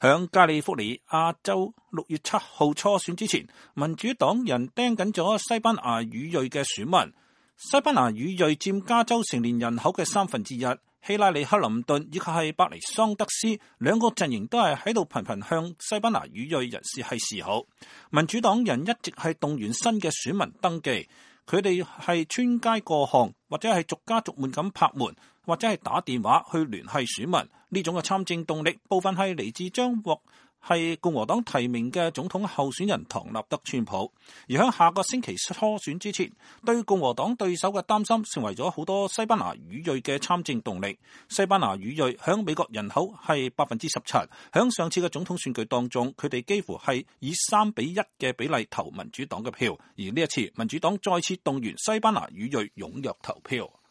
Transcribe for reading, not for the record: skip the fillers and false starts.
響加利福尼亞州6月7號初選之前，民主黨人盯緊咗西班牙語裔嘅選民。西班牙語裔佔加州成年人口嘅1/3。希拉里·克林頓以及係伯尼桑德斯兩個陣營都係喺度頻頻向西班牙語裔人士係示好。民主黨人一直係動員新嘅選民登記，佢哋係穿街過巷，或者係逐家逐門咁拍門，或者係打電話去聯繫選民。呢種嘅參政動力部分係嚟自將獲係共和黨提名嘅總統候選人唐納德川普，而喺下個星期初選之前，對共和黨對手嘅擔心成為咗好多西班牙語裔嘅參政動力。西班牙語裔響美國人口係17%，響上次嘅總統選舉當中，佢哋幾乎係以3:1嘅比例投民主黨嘅票，而呢一次民主黨再次動員西班牙語裔踴躍投票。